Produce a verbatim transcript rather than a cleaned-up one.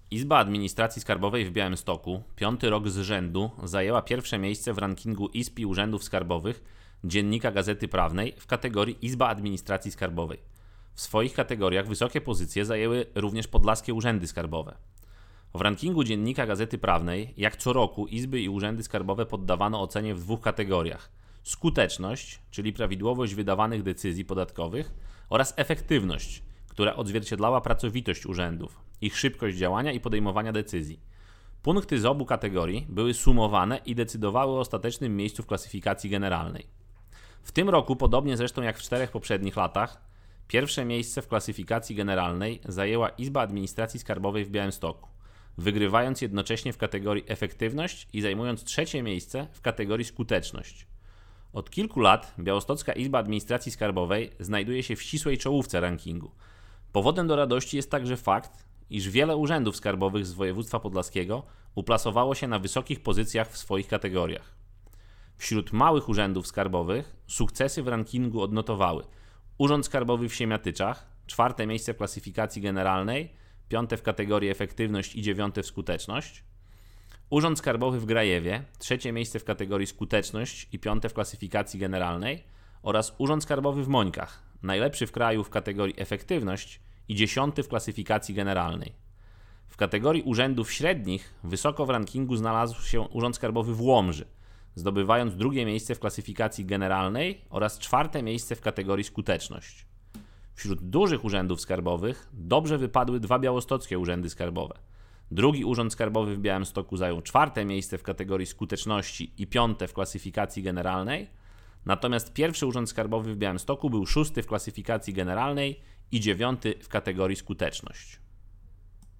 Izba Administracji Skarbowej w Białymstoku piąty rok z rzędu zajęła pierwsze miejsce w rankingu izb i urzędów skarbowych Dziennika Gazety Prawnej w kategorii Izba Administracji Skarbowej. W swoich kategoriach wysokie pozycje zajęły również podlaskie urzędy skarbowe. W rankingu Dziennika Gazety Prawnej, jak co roku, izby i urzędy skarbowe poddawano ocenie w dwóch kategoriach: skuteczność, czyli prawidłowość wydawanych decyzji podatkowych, oraz efektywność, która odzwierciedlała pracowitość urzędów, ich szybkość działania i podejmowania decyzji. Punkty z obu kategorii były sumowane i decydowały o ostatecznym miejscu w klasyfikacji generalnej. W tym roku, podobnie zresztą jak w czterech poprzednich latach, pierwsze miejsce w klasyfikacji generalnej zajęła Izba Administracji Skarbowej w Białymstoku, wygrywając jednocześnie w kategorii efektywność i zajmując trzecie miejsce w kategorii skuteczność. Od kilku lat Białostocka Izba Administracji Skarbowej znajduje się w ścisłej czołówce rankingu. Powodem do radości jest także fakt, iż wiele urzędów skarbowych z województwa podlaskiego uplasowało się na wysokich pozycjach w swoich kategoriach. Wśród małych urzędów skarbowych sukcesy w rankingu odnotowały Urząd Skarbowy w Siemiatyczach, czwarte miejsce w klasyfikacji generalnej, piąte w kategorii efektywność i dziewiąte w skuteczność; Urząd Skarbowy w Grajewie, trzecie miejsce w kategorii skuteczność i piąte w klasyfikacji generalnej; oraz Urząd Skarbowy w Mońkach, najlepszy w kraju w kategorii efektywność i dziesiąty w klasyfikacji generalnej. W kategorii urzędów średnich wysoko w rankingu znalazł się Urząd Skarbowy w Łomży, zdobywając drugie miejsce w klasyfikacji generalnej oraz czwarte miejsce w kategorii skuteczność. Wśród dużych urzędów skarbowych dobrze wypadły dwa białostockie urzędy skarbowe. Drugi Urząd Skarbowy w Białymstoku zajął czwarte miejsce w kategorii skuteczności i piąte w klasyfikacji generalnej, natomiast pierwszy Urząd Skarbowy w Białymstoku był szósty w klasyfikacji generalnej i dziewiąty w kategorii skuteczność.